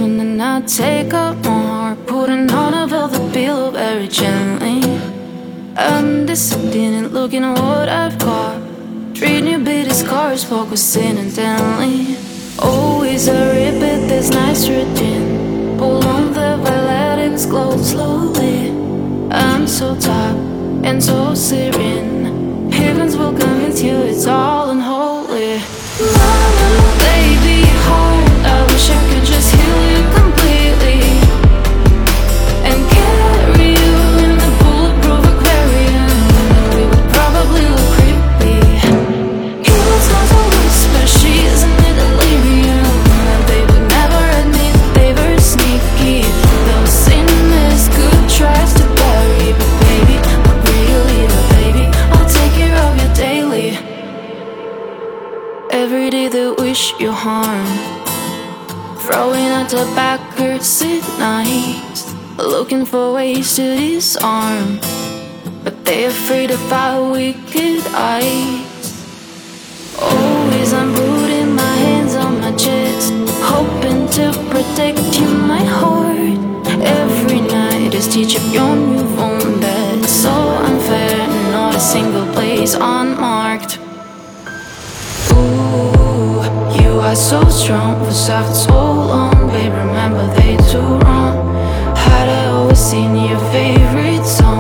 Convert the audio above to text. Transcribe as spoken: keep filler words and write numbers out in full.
and then I take up more, putting on a velvet pillow very gently. I'm disappointed looking at what I've got, treating you bitter scars, focusing intently. Always a repeat this nitrogen, pull on the violetics, glow slowly. I'm so tired and so serene, heavens will convince you it's all unholy. Mama, baby, hold, I wish I could just heal you completely and carry you in the bulletproof aquarium. We would probably look creepy. Humans not always, but she's in a delirium, and they would never admit they were sneaky. Those sinners good tries to bury, but baby, I'm really the baby. I'll take care of you daily. Every day they wish you harm, throwing out the backwards at night, looking for ways to disarm, but they're afraid of our wicked eyes. Always I'm putting my hands on my chest, hoping to protect you, my heart. Every night is teach up your new wound that's so unfair, not a single place unmarked. Ooh, you are so strong, for soft so long, babe, remember they too wrong. Had I always seen your favorite song?